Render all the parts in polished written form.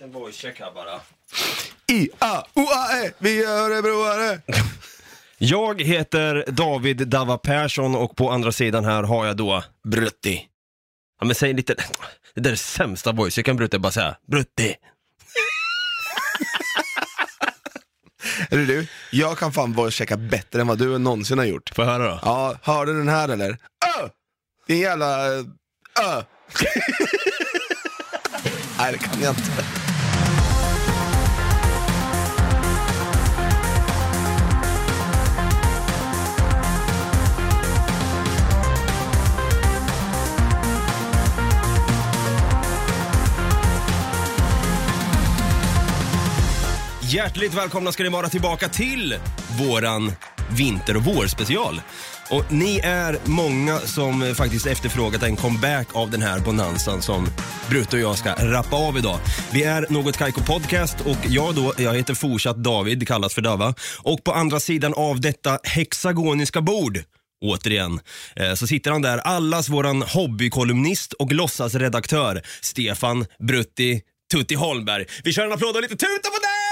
En voice check här bara. I-A-O-A-E, vi är örebroare. Jag heter David Dava Persson och på andra sidan här har jag då Brutti. Ja men säg lite, det där är sämsta voice, jag kan Brutti bara säga Brutti. Är det du? Jag kan fan voice checka bättre än vad du någonsin har gjort. Får jag höra då? Ja, hör du den här eller? Din jävla Nej, det kan jag inte. Hjärtligt välkomna ska ni vara tillbaka till våran vinter- och vårspecial. Och ni är många som faktiskt efterfrågat en comeback av den här bonanzan som Brutte och jag ska rappa av idag. Vi är Något Kaiko Podcast och jag heter fortsatt David, kallas för Dava. Och på andra sidan av detta hexagoniska bord, återigen, så sitter han där, allas våran hobbykolumnist och låtsasredaktör Stefan Brutti Tutti Holmberg. Vi kör en applåd och lite tuta på det!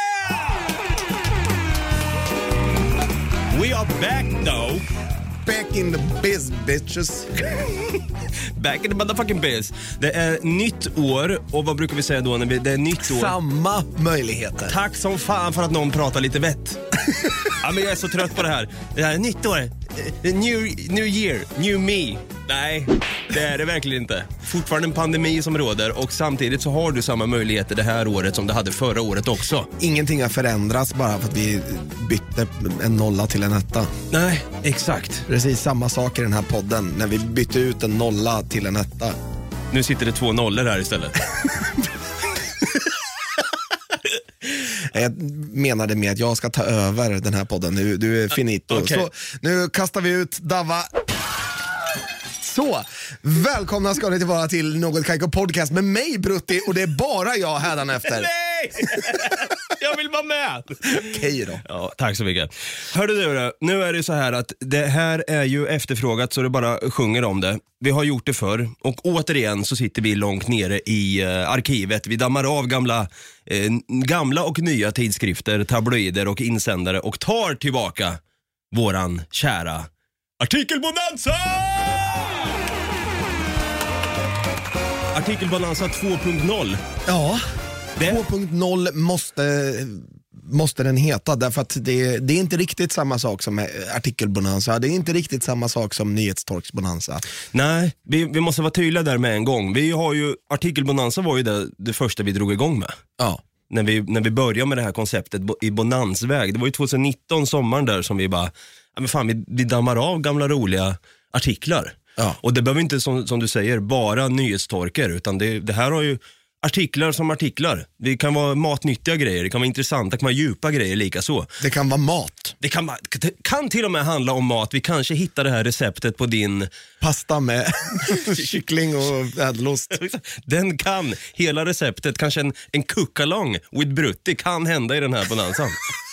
We are back though. Back in the biz, bitches. Back in the motherfucking biz. Det är nytt år. Och vad brukar vi säga då när det är nytt år? Samma möjligheter. Tack som fan för att någon pratar lite vett. Ja, men jag är så trött på det här. Det här är nytt år. New year, new me. Nej, det är det verkligen inte. Fortfarande en pandemi som råder. Och samtidigt så har du samma möjligheter det här året som du hade förra året också. Ingenting har förändrats bara för att vi bytte en nolla till en etta. Nej, exakt. Precis samma sak i den här podden. När vi bytte ut en nolla till en etta. Nu sitter det 2 nollor här istället. Jag menade med att jag ska ta över den här podden. Du är finito. Okay. Så nu kastar vi ut Dava. Så, välkomna ska ni tillbaka till Något Kaiko Podcast med mig Brutti och det är bara jag hädanefter. Nej! Jag vill vara med! Okej då. Ja, tack så mycket. Hörde du, nu är det så här att det här är ju efterfrågat så det bara sjunger om det. Vi har gjort det förr och återigen så sitter vi långt nere i arkivet. Vi dammar av gamla och nya tidskrifter, tabloider och insändare och tar tillbaka våran kära Artikelbonanza! Artikelbonanza 2.0. Ja, 2.0 måste den heta därför att det är inte riktigt samma sak som artikelbonanza. Det är inte riktigt samma sak som nyhetstorksbonanza. Nej, vi måste vara tydliga där med en gång. Vi har ju, artikelbonanza var ju det första vi drog igång med. Ja. När vi började med det här konceptet i bonansväg. Det var ju 2019 sommaren där som vi bara, ja men fan vi dammar av gamla roliga artiklar. Ja. Och det behöver inte som du säger bara nyhetstorker utan det här har ju artiklar som artiklar. Det kan vara matnyttiga grejer, det kan vara intressanta, det kan vara djupa grejer lika så. Det kan vara mat. Det kan till och med handla om mat. Vi kanske hittar det här receptet på din pasta med kyckling och ädelost. Den kan, hela receptet, kanske en cook-along with Brutti kan hända i den här bonanzan.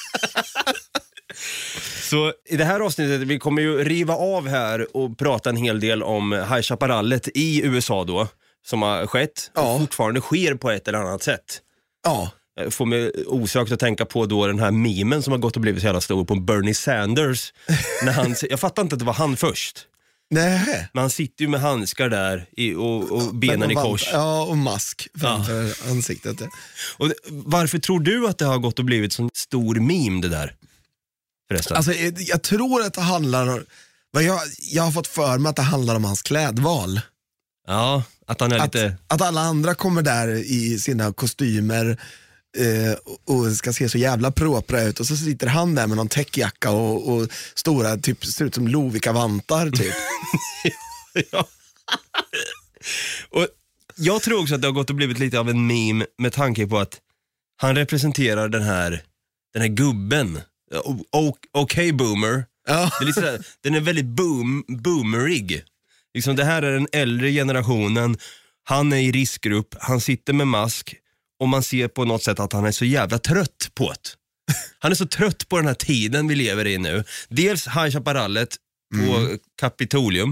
Så i det här avsnittet vi kommer ju riva av här och prata en hel del om High Chaparrallet i USA då, som har skett och fortfarande sker på ett eller annat sätt. Ja. Får mig osökt att tänka på då den här memen som har gått och blivit så jävla stor på Bernie Sanders. När jag fattar inte att det var han först. Nej. Men han sitter ju med handskar där och benen i kors. Ja, och mask framför ansiktet. Och varför tror du att det har gått och blivit sån stor meme det där? Förresten. Alltså, jag tror att det handlar om, jag har fått för mig att det handlar om hans klädval. Ja, att han är lite... Att alla andra kommer där i sina kostymer och ska se så jävla propra ut och så sitter han där med någon täckjacka och stora, typ ser ut som Lovikka-vantar typ. Ja. Och jag tror också att det har gått och blivit lite av en meme med tanke på att han representerar den här gubben. Okej, boomer. Ja. Det är lite sådär, den är väldigt boomerig. Liksom det här är den äldre generationen. Han är i riskgrupp, han sitter med mask och man ser på något sätt att han är så jävla trött på det. Han är så trött på den här tiden vi lever i nu. Dels High Chaparrallet på Kapitolium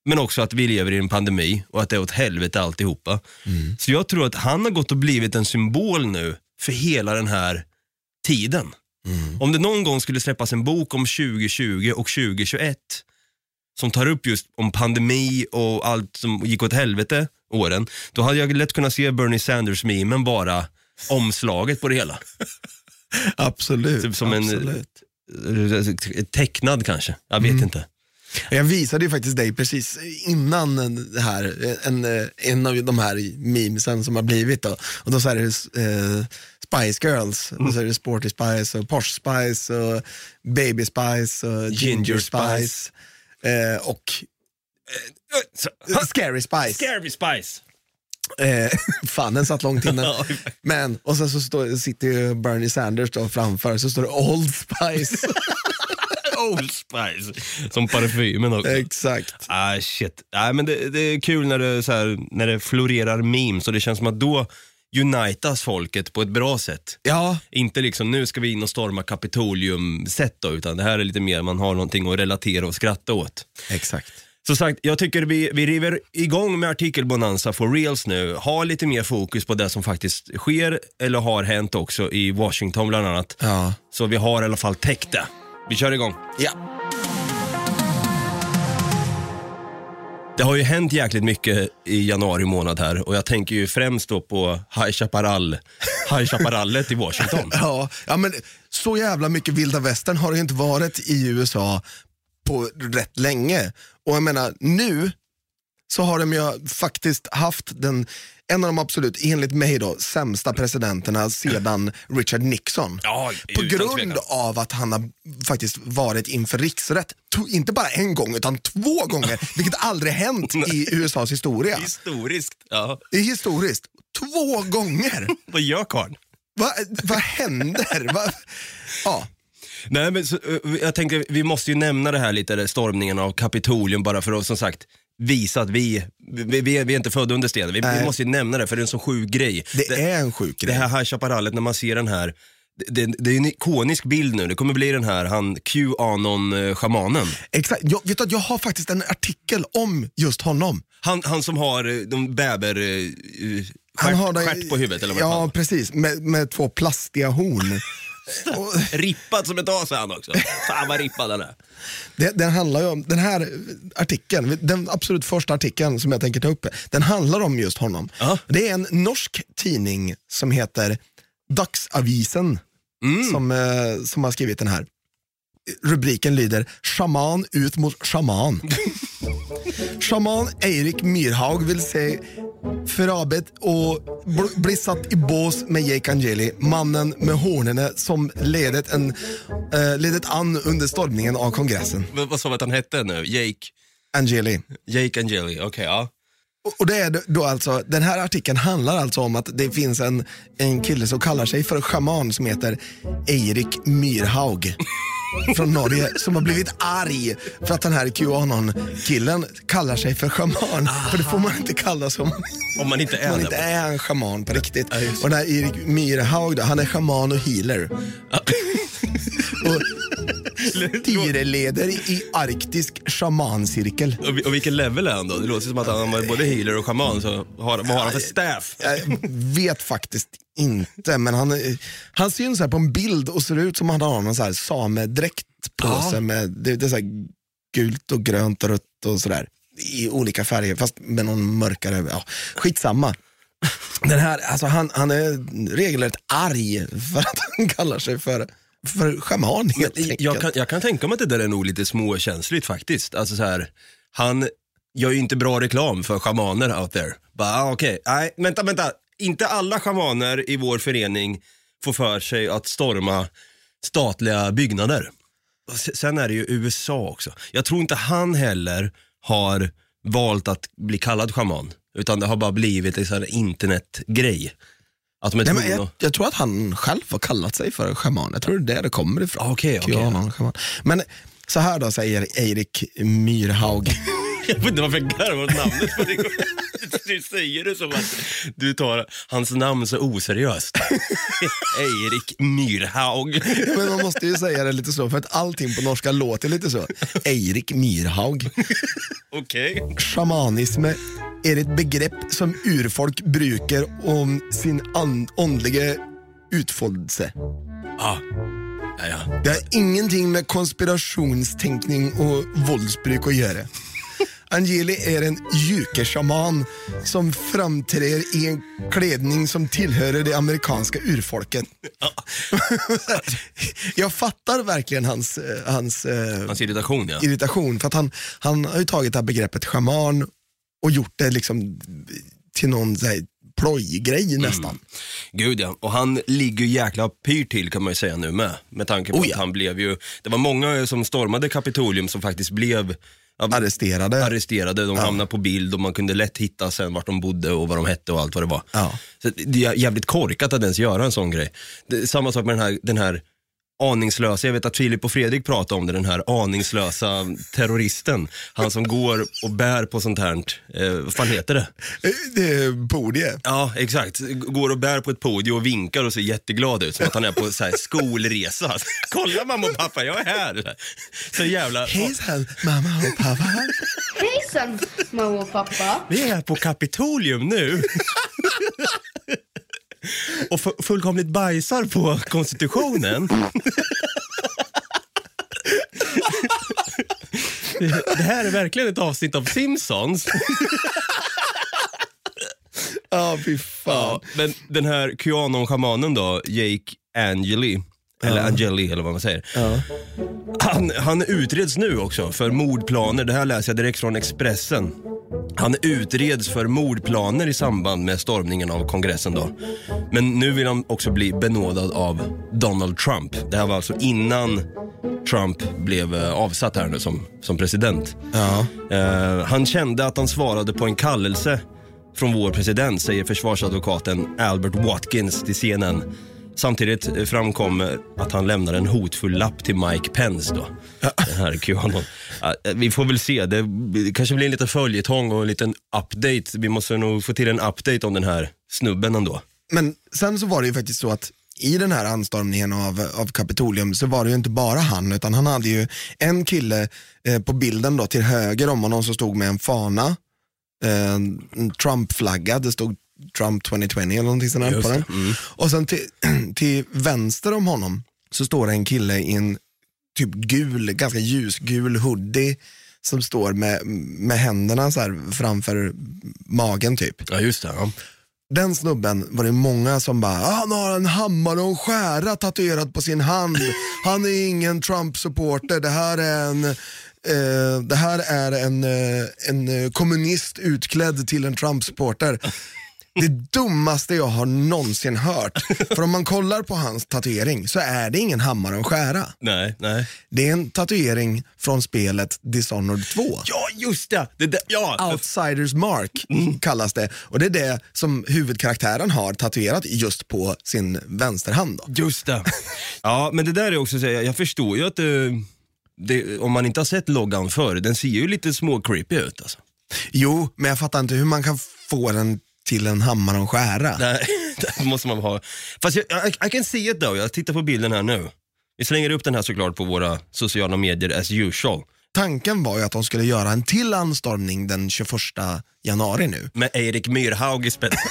Men också att vi lever i en pandemi och att det är åt helvete alltihopa. Så jag tror att han har gått och blivit en symbol nu för hela den här tiden. Om det någon gång skulle släppas en bok om 2020 och 2021 som tar upp just om pandemi och allt som gick åt helvete åren, då hade jag lätt kunnat se Bernie Sanders-memen bara omslaget på det hela. Absolut. Typ som en tecknad kanske, jag vet inte. Jag visade ju faktiskt dig precis innan det här, en av de här memesen som har blivit då. Och då så är det Spice Girls, och så är det Sporty Spice och Posh Spice och Baby Spice och Ginger Spice och Scary Spice. Scary Spice. Fan, den satt långt inne. Men, och sen så sitter ju Bernie Sanders då framför, så står det Old Spice. Old Spice. Som parfymen också. Exakt. Shit. Men det är kul när det, så här, när det florerar memes, och det känns som att då unitas folket på ett bra sätt. Ja. Inte liksom, nu ska vi in och storma Kapitolium-sätt då, utan det här är lite mer, man har någonting att relatera och skratta åt. Exakt. Så sagt, jag tycker vi river igång med artikelbonanza for reals nu. Ha lite mer fokus på det som faktiskt sker eller har hänt också i Washington bland annat. Ja. Så vi har i alla fall täckt det. Vi kör igång. Ja. Det har ju hänt jäkligt mycket i januari månad här, och jag tänker ju främst då på High Chaparrallet i Washington. Ja, men så jävla mycket vilda västern har det inte varit i USA på rätt länge. Och jag menar, nu så har de ju faktiskt haft en av de absolut, enligt mig då, sämsta presidenterna sedan Richard Nixon. Ja, på grund av att han har faktiskt varit inför riksrätt. Inte bara en gång, utan 2 gånger. Vilket aldrig hänt i USAs historia. Historiskt, ja. Det är historiskt. 2 gånger. Vad gör karln? Vad händer? Ja. Nej, men så, jag tänkte, vi måste ju nämna det här lite, stormningen av Kapitolium, bara för att som sagt visa att vi är inte födda under stenen. Vi måste ju nämna det, för det är en så sjuk grej. Det är en sjuk grej. Det här Chaparrallet, när man ser den här, det är en ikonisk bild nu. Det kommer bli den här, han QAnon-schamanen. Exakt, jag har faktiskt en artikel om just honom. Han som har de stjärt på huvudet, eller vad ja, precis, med 2 plastiga horn. Rippad som ett as är han också. Fan vad rippad han är. Den handlar ju om, den här artikeln, den absolut första artikeln som jag tänker ta upp, den handlar om just honom. Det är en norsk tidning som heter Dagsavisen som har skrivit den här. Rubriken lyder: Shaman ut mot shaman. Shaman Eirik Myrhaug vill se förabet och bli satt i bås med Jake Angeli, mannen med hornene som ledet an under stormningen av kongressen. Vad sa att han hette nu? Jake Angeli, okej, ja. Och det är då alltså, den här artikeln handlar alltså om att det finns en kille som kallar sig för shaman som heter Eirik Myrhaug från Norge, som har blivit arg för att den här QAnon-killen kallar sig för shaman. För det får man inte kalla som om man inte är en shaman på riktigt. Och den här Eirik Myrhaug då, han är shaman och healer. Och styreleder i arktisk shamancirkel. Och vilken level är han då? Det låter som att han är både healer och shaman, så vad har han för staff? Jag vet faktiskt inte, men han syns här på en bild och ser ut som att han har någon så här samedräkt på sig med det är så här gult och grönt och rött och sådär i olika färger, fast med någon mörkare, skitsamma. Den här, alltså han är regelrätt arg för att han kallar sig för shaman helt enkelt. Jag kan tänka mig att det där är nog lite småkänsligt faktiskt. Alltså så här, han gör ju inte bra reklam för shamaner out there. Okej. Nej, vänta. Inte alla shamaner i vår förening får för sig att storma statliga byggnader. Sen är det ju USA också. Jag tror inte han heller har valt att bli kallad shaman, utan det har bara blivit en sån här internetgrej. Att jag tror att han själv har kallat sig för shaman. Jag tror det är där det kommer ifrån. Okej. Men så här då säger Eirik Myrhaug. Jag vet inte varför jag garvar åt namnet på det. Du säger det som att du tar hans namn så oseriöst. Erik Myrhaug. Men man måste ju säga det lite så, för att allting på norska låter lite så. Erik Myrhaug. Okej. Shamanism är ett begrepp som urfolk brukar om sin andliga utfoldelse. Ja. Det har ingenting med konspirationstänkning och våldsbruk att göra. Angeli är en jukeshaman som framträder i en klädning som tillhör det amerikanska urfolket. Jag fattar verkligen hans irritation, ja. Irritation, för att han har ju tagit det här begreppet shaman och gjort det liksom till någon så här plojgrej nästan. Gud ja, och han ligger ju jäkla pyr till kan man ju säga nu med tanke på att han blev ju, det var många som stormade Kapitolium som faktiskt blev arresterade, de hamnade på bild och man kunde lätt hitta sen vart de bodde och vad de hette och allt vad det var. Så det är jävligt korkat att ens göra en sån grej. Samma sak med den här aningslösa, jag vet att Filip och Fredrik pratade om det, den här aningslösa terroristen, han som går och bär på sånt här, vad fan heter det? Det är podiet. Ja, exakt. Går och bär på ett podium och vinkar och ser jätteglad ut, som att han är på så här skolresa. Kolla mamma och pappa, jag är här. Så jävla... Hejsan, mamma och pappa. Hejsan, mamma och pappa. Vi är på Kapitolium nu. Och fullkomligt bajsar på konstitutionen. Det här är verkligen ett avsnitt av Simpsons. Ja, fy fan. Ja, men den här QAnon-schamanen då, Jake Angeli, eller Angeli eller vad man säger. Han utreds nu också för mordplaner. Det här läser jag direkt från Expressen. Han utreds för mordplaner i samband med stormningen av kongressen då. Men nu vill han också bli benådad av Donald Trump. Det här var alltså innan Trump blev avsatt här nu som president. Han kände att han svarade på en kallelse från vår president, säger försvarsadvokaten Albert Watkins till CNN. Samtidigt framkommer att han lämnar en hotfull lapp till Mike Pence då. Den här QAnon. Vi får väl se, det kanske blir en liten följetong och en liten update. Vi måste nog få till en update om den här snubben ändå. Men sen så var det ju faktiskt så att i den här anstormningen av Kapitolium så var det ju inte bara han, utan han hade ju en kille på bilden då till höger om honom som stod med en fana, en Trump-flagga, det stod Trump 2020 eller någonting sånt där på den. Och sen till vänster om honom så står det en kille i en typ gul, ganska ljusgul hoodie som står med händerna så här framför magen typ. Ja, just det. Ja. Den snubben var det många som bara, han har en hammare och en skära tatuerad på sin hand. Han är ingen Trump-supporter. Det här är en kommunist utklädd till en Trump-supporter. Det dummaste jag har någonsin hört. För om man kollar på hans tatuering så är det ingen hammare och skära. Nej. Det är en tatuering från spelet Dishonored 2. Ja, just det. Ja. Outsiders Mark kallas det. Och det är det som huvudkaraktären har tatuerat just på sin vänsterhand då. Just det. Ja, men det där är också så, jag förstår ju att om man inte har sett loggan förr, den ser ju lite små creepy ut alltså. Jo, men jag fattar inte hur man kan få den till en hammare och skära. Nej, det måste man ha. Fast jag kan se det då. Jag tittar på bilden här nu. Vi slänger upp den här såklart på våra sociala medier as usual. Tanken var ju att de skulle göra en till anstormning den 21 januari nu. Med Erik Myrhaug i spetsen.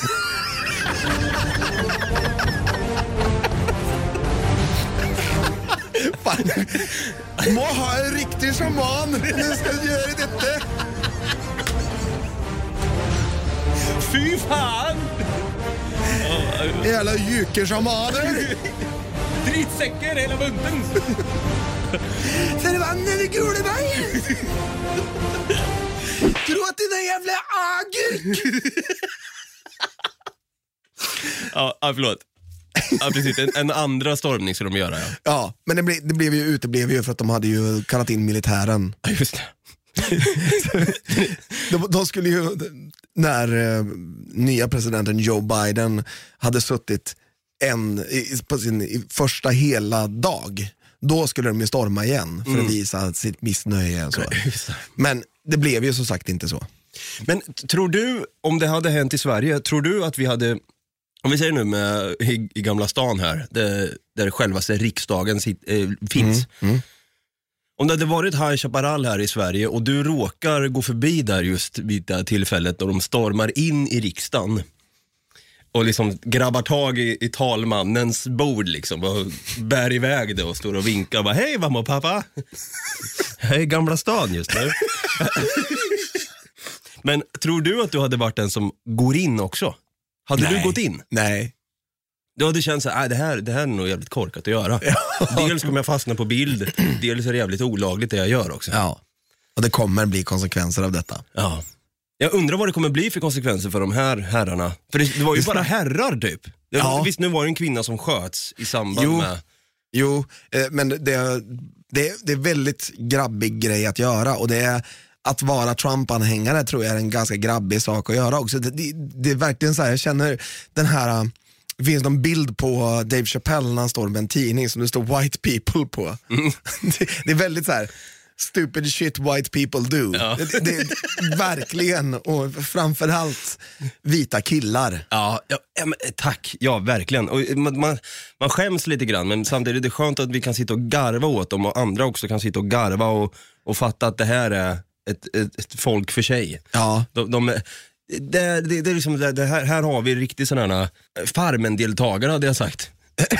Må ha en riktig shaman. Nu ska jag göra detta. Fy fan! Jävla jukeshamaner. Dritsäcker hela bunten. Ser du vannen i Guleberg? Tro att det är en jävla agurk. Ja, förlåt. Ja, precis. En andra stormning ska de göra. Ja, men det blev ju för att de hade ju kallat in militären. Ja, just det. De skulle ju, när nya presidenten Joe Biden hade suttit på sin första hela dag, då skulle de ju storma igen för att visa sitt missnöje och så. Men det blev ju som sagt inte så. Men tror du, om det hade hänt i Sverige, tror du att vi hade, om vi säger nu med, i Gamla stan här, där självaste riksdagen finns. Om det hade varit High Chaparral här i Sverige och du råkar gå förbi där just vid det här tillfället då de stormar in i riksdagen och liksom grabbar tag i talmannens bord liksom och bär iväg det och står och vinkar och bara, hej mamma och pappa, hej Gamla stan just nu. Men tror du att du hade varit den som går in också? Hade du gått in? Nej. Du hade känt så här, det här är nog jävligt korkat att göra. Dels kommer jag fastna på bild, dels är det jävligt olagligt det jag gör också. Ja, och det kommer bli konsekvenser av detta. Ja. Jag undrar vad det kommer bli för konsekvenser för de här herrarna. För det var ju bara herrar typ. Visst, nu var det en kvinna som sköts i samband med... Jo, men det är väldigt grabbig grej att göra. Och det är att vara Trump-anhängare tror jag är en ganska grabbig sak att göra också. Det är verkligen så här, jag känner den här... Det finns någon bild på Dave Chappelle när han står med en tidning som det står white people på. Det är väldigt så här... Stupid shit white people do. Ja. Det är verkligen, och framförallt vita killar. Ja, men, tack. Ja, verkligen. Och man skäms lite grann, men samtidigt är det skönt att vi kan sitta och garva åt dem och andra också kan sitta och garva och fatta att det här är ett folk för sig. Ja. Det är liksom det här har vi riktigt sådana Farmen-deltagare hade jag sagt.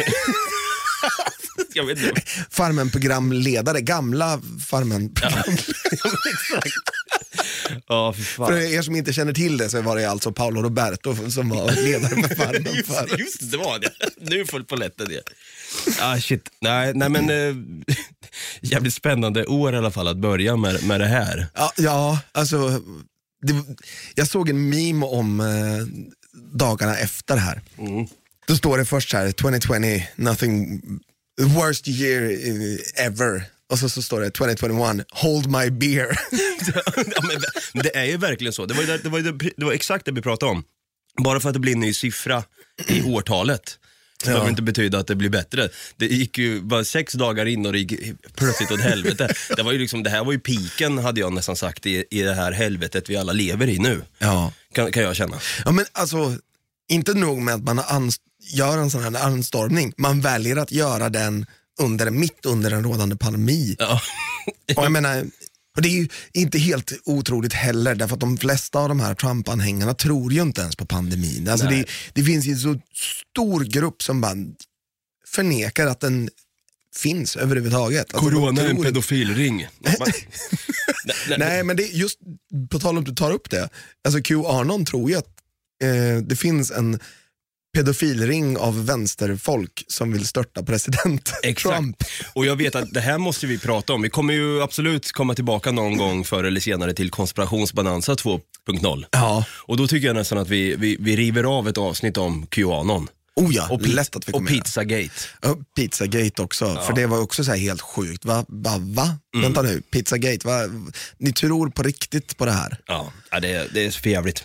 Jag vet inte. Farmen-programledare, gamla Farmen-programledare. Ja, exakt. Ja, för fan. För er som inte känner till det så var det alltså Paolo Roberto som var ledare för Farmen. Just det var det. Nu får på lätten det. Shit. Nej men jävligt spännande år i alla fall att börja med det här. Ja, alltså jag såg en meme om dagarna efter här. Då står det först så här 2020, nothing, the worst year ever. Och så står det 2021, hold my beer. Ja, men det är ju verkligen så. Det var exakt det vi pratade om. Bara för att det blir en ny siffra i årtalet så behöver det inte betyda att det blir bättre. Det gick ju bara 6 dagar in och det gick plötsligt åt helvete. Det var ju liksom, det här var ju piken, hade jag nästan sagt, i det här helvetet vi alla lever i nu. Ja. Kan jag känna. Ja, men alltså, inte nog med att man gör en sån här anstormning. Man väljer att göra den mitt under en rådande pandemi. Ja. Och jag menar, och det är ju inte helt otroligt heller, därför att de flesta av de här Trump-anhängarna tror ju inte ens på pandemin. Alltså det finns ju en så stor grupp som bara förnekar att den finns överhuvudtaget. Alltså, corona är en pedofilring. Nej, men det är just på tal om att du tar upp det. Alltså QAnon tror ju att det finns en pedofilring av vänsterfolk som vill störta president Trump. Och jag vet att det här måste vi prata om. Vi kommer ju absolut komma tillbaka någon gång förr eller senare till konspirationsbalansa 2.0. Ja. Och då tycker jag nästan att vi river av ett avsnitt om QAnon. Oh ja, och lätt att vi kommer. Och Pizzagate. Ja, Pizzagate också, för det var också så här helt sjukt. Va? Vänta nu, Pizzagate, ni tror på riktigt på det här? Ja, det är för jävligt.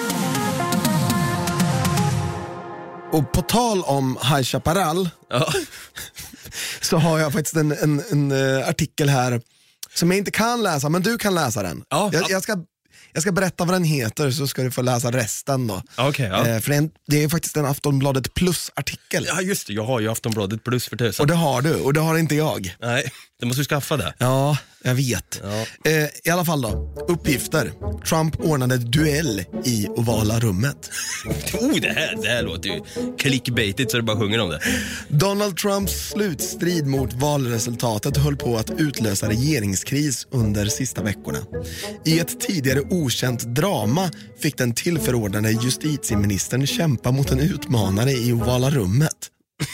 Och på tal om High Chaparral så har jag faktiskt en artikel här som jag inte kan läsa, men du kan läsa den. Jag ska berätta vad den heter, så ska du få läsa resten då. Okay, för det är faktiskt en Aftonbladet Plus-artikel. Ja just det, jag har ju Aftonbladet Plus för tusen. Och det har du, och det har inte jag. Nej, du måste ju skaffa det. Ja, jag vet. Ja. I alla fall då, uppgifter. Trump ordnade duell i Ovala rummet. Det här låter ju clickbaitigt så det bara sjunger om det. Donald Trumps slutstrid mot valresultatet höll på att utlösa regeringskris under sista veckorna. I ett tidigare okänt drama fick den tillförordnade justitieministern kämpa mot en utmanare i Ovala rummet.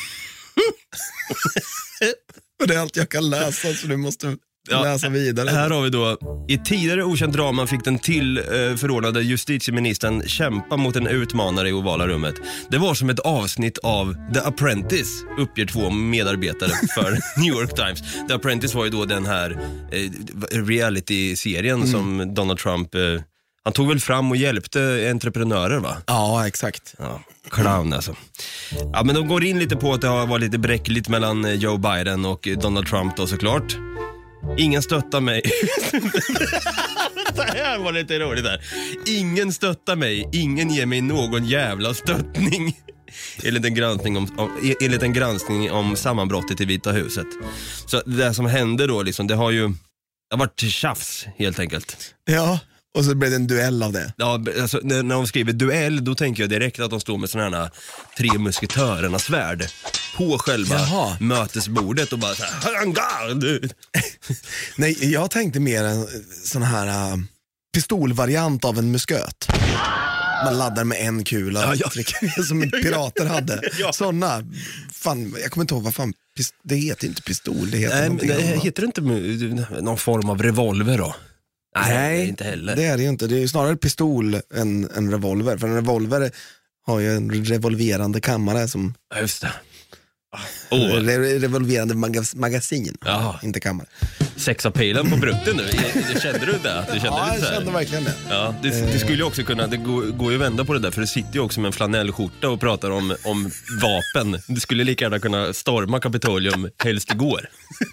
Och det är allt jag kan läsa, så du måste läsa vidare. Här har vi då: i tidigare okänt drama fick den tillförordnade justitieministern kämpa mot en utmanare i Ovala rummet. Det var som ett avsnitt av The Apprentice, uppger 2 medarbetare för New York Times. The Apprentice var ju då den här reality-serien som Donald Trump Han tog väl fram och hjälpte entreprenörer, va? Ja, exakt. Ja, clown alltså. Ja, men de går in lite på att det har varit lite bräckligt mellan Joe Biden och Donald Trump då, såklart. Ingen stöttar mig. Det här var lite roligt där. Ingen stöttar mig, ingen ger mig någon jävla stöttning. Enligt en granskning om sammanbrottet i Vita huset. Så det som hände då liksom, det har varit tjafs helt enkelt. Ja, och så blev det en duell av det. Ja, alltså, när de skriver duell, då tänker jag direkt att de står med sådana här 3 musketörernas svärd på själva mötesbordet och bara så här. Nej, jag tänkte mer en sån här pistolvariant av en musköt. Man laddar med en kula som pirater hade. Såna, fan, jag kommer inte ihåg vad fan, det heter inte pistol, det heter någonting annat. Heter det inte någon form av revolver då? Nej, inte heller. Det är det ju inte, det är snarare pistol än en revolver. För en revolver har ju en revolverande kammare som... Ja, just det. Revolverande magasin. Jaha. Inte kammare. Sexapilen på brutten nu. Kände du det? Ja, jag kände verkligen det. Ja, det skulle ju också kunna, det går ju att vända på det där, för det sitter ju också med en flanellskjorta och pratar om vapen. Du skulle lika gärna kunna storma Kapitolium helst igår.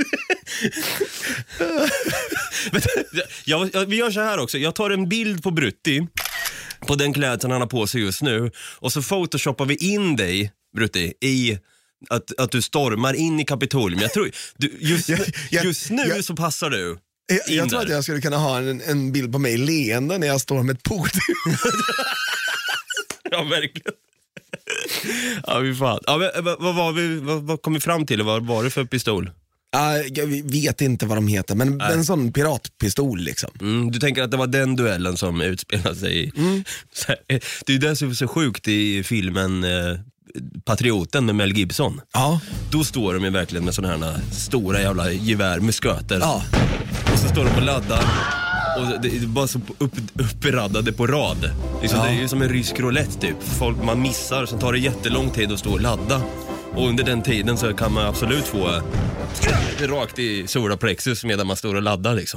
Vi gör så här också. Jag tar en bild på Brutti, på den klädseln han har på sig just nu, och så photoshoppar vi in dig, Brutti, i att du stormar in i Kapitolium. Jag tror just nu så passar du. Jag tror att jag skulle kunna ha en bild på mig leende när jag står med ett podium. Ja, verkligen. Ja, vi fan. Ja, men, vad kom vi fram till? Vad var det för pistol? Jag vet inte vad de heter, men en sån piratpistol liksom. Du tänker att det var den duellen som utspelade sig i... Det är ju det som är så sjukt i filmen Patrioten med Mel Gibson. Ja. Då står de ju verkligen med sådana här stora jävla gevär, musköter. Ja. Och så står de och laddar. Och det är bara så uppraddade på rad. Liksom, det är ju som en rysk roulette typ. Folk man missar, så tar det jättelång tid att stå och ladda. Och under den tiden så kan man absolut få rakt i solarplexus medan man står och laddar liksom.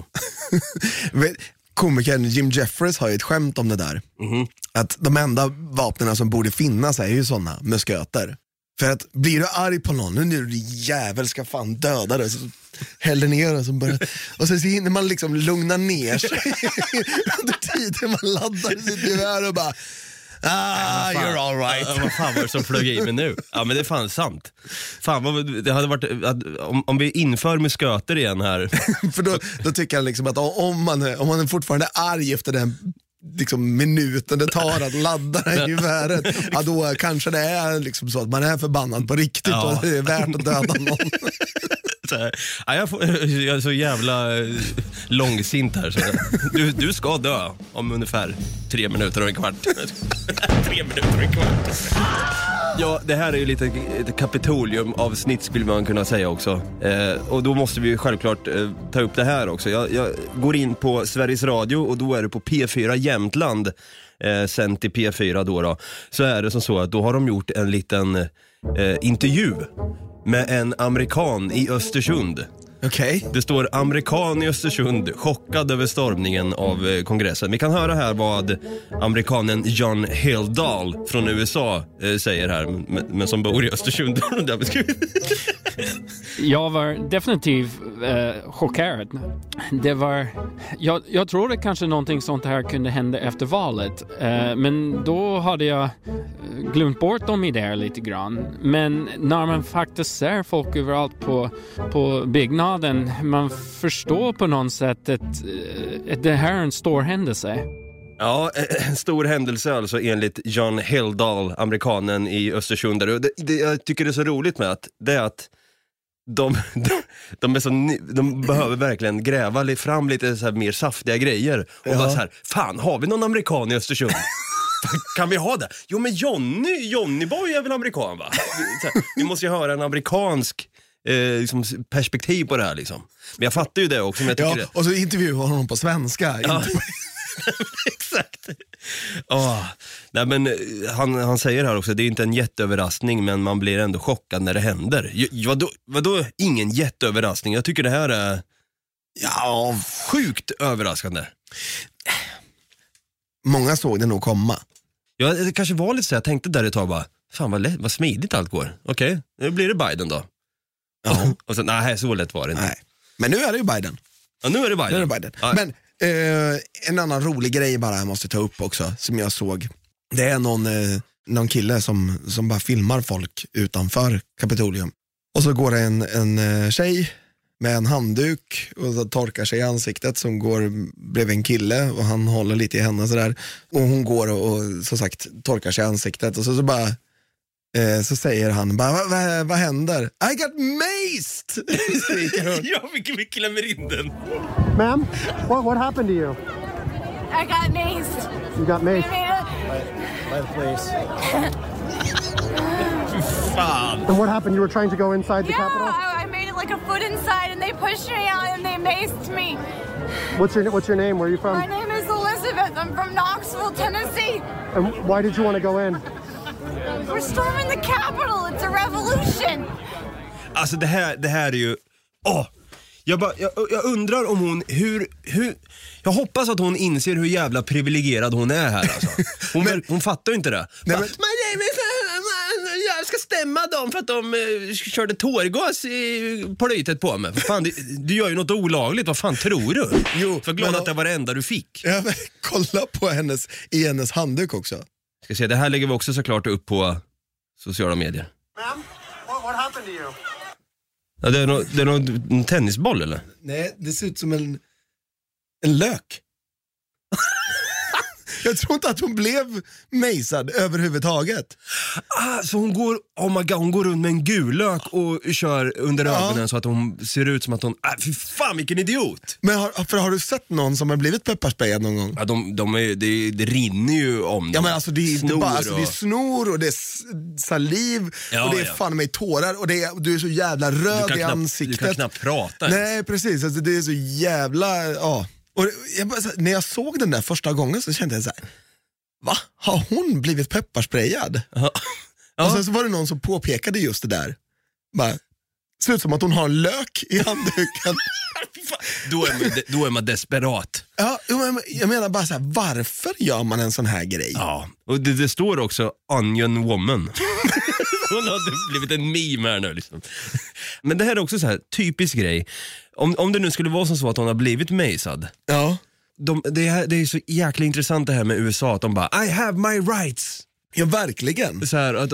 Komikern Jim Jeffries har ju ett skämt om det där. Att de enda vapnen som borde finnas är ju sådana musköter. För att blir du arg på någon, nu är du jävel, ska fan döda dig, så häller ner och så börjar, och så hinner man liksom lugna ner sig under tiden man laddar sitt gevär och bara you're all right. Vad fan var det som flög i mig nu? Ja, men det är fan sant. Fan, det hade varit om vi inför musköter igen här. För då tycker jag liksom att om man är fortfarande arg efter den liksom minuten det tar att ladda den geväret, ja, då kanske det är liksom så att man är förbannad på riktigt och det är värt att döda någon. Jag är så jävla långsint här, så du ska dö om ungefär 3 minuter och en kvart. 3 minuter och en kvart. Ja, det här är ju lite Kapitolium-avsnitt skulle man kunna säga också. Och då måste vi självklart ta upp det här också. Jag går in på Sveriges Radio och då är det på P4 Jämtland, sen till P4 då. Så är det som så att då har de gjort en liten intervju med en amerikan i Östersund. Okej. Det står amerikan i Östersund chockad över stormningen av kongressen. Vi kan höra här vad amerikanen John Hildal från USA säger här, men som bor i Östersund. Jag var definitivt chockerad. Det var, jag tror det kanske någonting sånt här kunde hända efter valet. Men då hade jag glömt bort de idéer lite grann. Men när man faktiskt ser folk överallt på byggnaden, man förstår på något sätt att det här är en stor händelse. Ja, en stor händelse alltså enligt John Hildal, amerikanen i Östersund. Det jag tycker det är så roligt med det är att de behöver verkligen gräva fram lite så här mer saftiga grejer. Och bara så här, fan, har vi någon amerikan i Östersund? Kan vi ha det? Jo, men Johnny Boy är väl amerikan, va? Vi måste ju höra en amerikansk liksom perspektiv på det här liksom. Men jag fattar ju det också, men jag tycker och så intervjuar honom på svenska. Ja. Exakt. Nej, men han säger här också, det är inte en jätteöverraskning, men man blir ändå chockad när det händer. Vadå ingen jätteöverraskning? Jag tycker det här är sjukt överraskande. många såg det nog komma. Ja, det kanske var lite så jag tänkte där ett tag bara, fan vad smidigt allt går. Okej, nu blir det Biden då. Ja. Och så, nej, så lätt var det inte. Nej. Men nu är det ju Biden. Ja, nu är det Biden. Nu är det Biden. Ja. Men en annan rolig grej bara jag måste ta upp också, som jag såg. Det är någon kille som bara filmar folk utanför Kapitolium. Och så går det en tjej med en handduk och så torkar sig i ansiktet som går bredvid en kille och han håller lite i henne sådär. Och hon går och så sagt torkar sig i ansiktet och så bara så säger han bara, vad händer? I got maced! Ja, vi klämmer in den. Ma'am, what happened to you? I got maced. You got maced. Fan. And what happened? You were trying to go inside the Capitol? I made it like a foot inside and they pushed me out and they maced me. What's your name? Where are you from? My name is Elizabeth. I'm from Knoxville, Tennessee. And why did you want to go in? We're storming the Capitol. It's a revolution. Alltså det här är ju... Jag undrar om hon... Jag hoppas att hon inser hur jävla privilegierad hon är här alltså. Hon fattar ju inte det. Nej, men, jag ska stämma dem för att de körde tårgas på lytet på mig. Fan, du gör ju något olagligt, vad fan tror du? Jo, för glad att det var det enda du fick. ja, men, kolla på hennes handduk också. Ska se, det här lägger vi också såklart upp på sociala medier. Ma'am, what happened to you? Ja, det är någon tennisboll eller? Nej, det ser ut som en lök. Jag tror inte att hon blev mejsad överhuvudtaget. Så hon går runt med en gul lök och kör under ögonen så att hon ser ut som att hon... fy fan, vilken idiot! Men har du sett någon som har blivit pepparsprayad någon gång? Ja, det rinner ju om dem. Ja, men alltså det är inte bara, alltså, och... det är snor och det är saliv och det är fan med tårar och du är så jävla röd i ansiktet. Du kan knappt prata. Nej, precis. Alltså, det är så jävla... Ja. Och när jag såg den där första gången så kände jag så här: va? Har hon blivit pepparsprayad? Ja. Och sen så var det någon som påpekade just det där. Bara, ser ut som att hon har en lök i handduken. Då är man desperat. Ja, jag menar bara så här, varför gör man en sån här grej? Ja, och det står också Onion Woman. Hon har blivit en meme här nu liksom. Men det här är också så här typisk grej. Om det nu skulle vara som så att hon har blivit mejsad. Ja. Det är så jäkla intressant det här med USA att de bara I have my rights. Ja, verkligen. Så här, att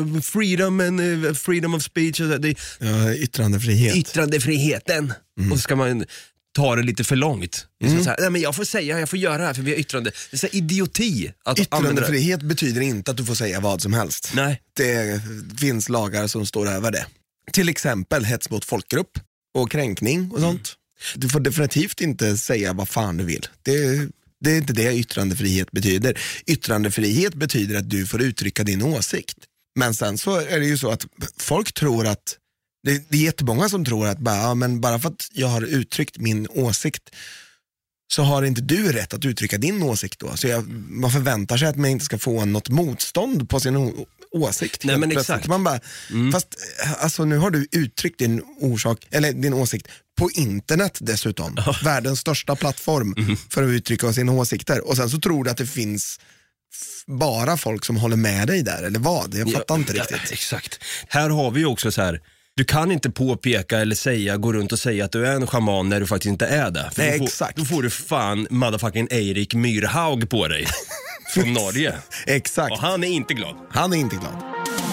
freedom of speech. Ja, yttrandefriheten. Och så ska man ta det lite för långt. Så här, nej, men jag får göra det här för vi har yttrande. Det är så här idioti. Yttrandefrihet betyder inte att du får säga vad som helst. Nej. Det finns lagar som står över det. Till exempel hets mot folkgrupp och kränkning och sånt. Du får definitivt inte säga vad fan du vill. Det är inte det yttrandefrihet betyder. Yttrandefrihet betyder att du får uttrycka din åsikt. Men sen så är det ju så att folk tror att det är jättemånga som tror att bara för att jag har uttryckt min åsikt så har inte du rätt att uttrycka din åsikt då. Så man förväntar sig att man inte ska få något motstånd på sin åsikt. Nej, men exakt. Man bara, fast alltså, nu har du uttryckt din åsikt på internet dessutom. Världens största plattform för att uttrycka sina åsikter. Och sen så tror du att det finns bara folk som håller med dig där, eller vad? Jag fattar inte riktigt. Ja, exakt. Här har vi ju också så här. Du kan inte påpeka eller gå runt och säga att du är en shaman när du faktiskt inte är det. För Nej, exakt. Då får du fan motherfucking Eirik Myrhaug på dig. Från Norge. Exakt. Och han är inte glad. Han är inte glad.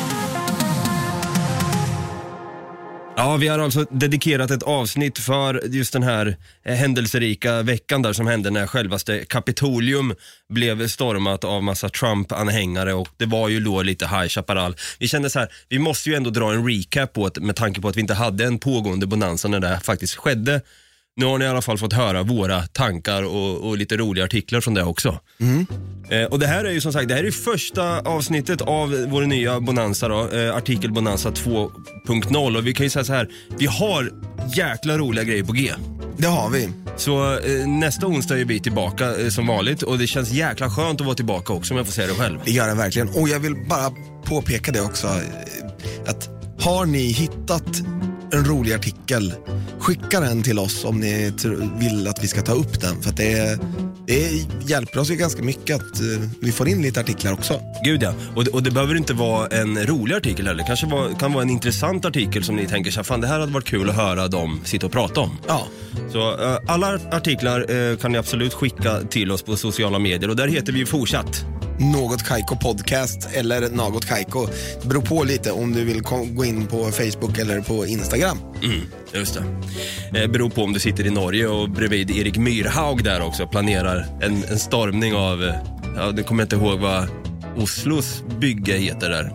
Ja, vi har alltså dedikerat ett avsnitt för just den här händelserika veckan där som hände när självaste Kapitolium blev stormat av massa Trump-anhängare och det var ju då lite High Chaparral. Vi kände så här, vi måste ju ändå dra en recap på med tanke på att vi inte hade en pågående bonanza när det faktiskt skedde. Nu har ni i alla fall fått höra våra tankar och lite roliga artiklar från det också. Och det här är ju som sagt, det här är första avsnittet av vår nya bonanza då, artikel bonanza 2.0 och vi kan ju säga så här, vi har jäkla roliga grejer på G. Det har vi. Så nästa onsdag är vi tillbaka som vanligt och det känns jäkla skönt att vara tillbaka också om jag får säga det själv. Det gör det verkligen. Och jag vill bara påpeka det också att har ni hittat en rolig artikel, skicka den till oss om ni vill att vi ska ta upp den, för att Det hjälper oss ju ganska mycket att vi får in lite artiklar också. Gud ja, och det behöver inte vara en rolig artikel heller. Kanske kan vara en intressant artikel som ni tänker så här, fan det här hade varit kul att höra dem sitta och prata om. Ja. Så alla artiklar kan ni absolut skicka till oss på sociala medier och där heter vi ju fortsatt Något Kaiko podcast eller Något Kaiko. Det beror på lite om du vill gå in på Facebook eller på Instagram. Just det. Beror på om du sitter i Norge och bredvid Erik Myrhaug där också planerar en stormning av, det kommer jag inte ihåg vad Oslos bygge heter där.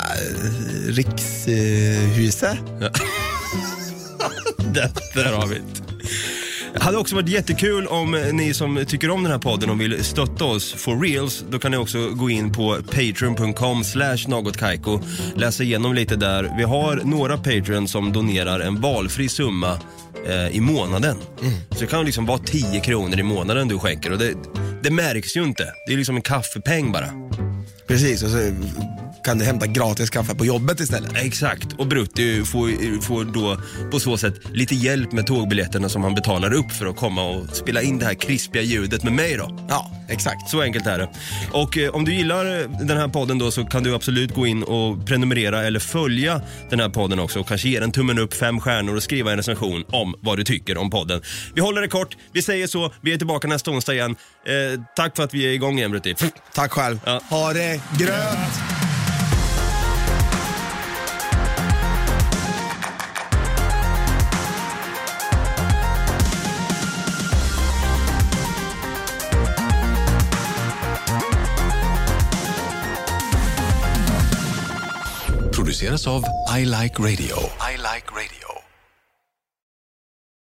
Rikshuset. Där har vi det. Det hade också varit jättekul om ni som tycker om den här podden och vill stötta oss for reals. Då kan ni också gå in på patreon.com/nogotkaiko. Läsa igenom lite där. Vi har några Patreon som donerar en valfri summa i månaden. Så det kan liksom vara 10 kronor i månaden du skänker. Och det märks ju inte. Det är liksom en kaffepeng bara. Precis, och så kan du hämta gratis kaffe på jobbet istället. Exakt, och Brutti får då på så sätt lite hjälp med tågbiljetterna som han betalar upp för att komma och spela in det här krispiga ljudet med mig då. Ja, exakt. Så enkelt är det. Och om du gillar den här podden då så kan du absolut gå in och prenumerera eller följa den här podden också och kanske ge den tummen upp 5 stjärnor och skriva en recension om vad du tycker om podden. Vi håller det kort, vi säger så, vi är tillbaka nästa onsdag igen. Tack för att vi är igång igen, Brutti. Tack själv. Ja. Ha det grönt! Produceras av I Like Radio. I Like Radio.